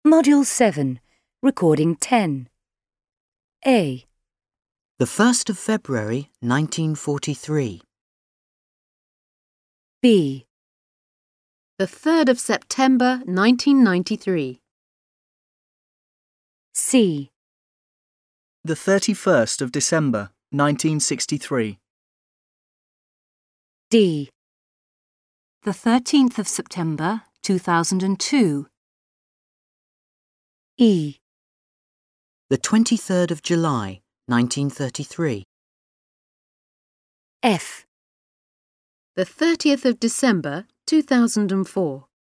Module 7, Recording 10. A. The 1st of February, 1943. B. The 3rd of September 1993. C. The 31st of December, 1963. D. The 13th of September 2002. E. The 23rd of July, 1933. F. The 30th of December 2004.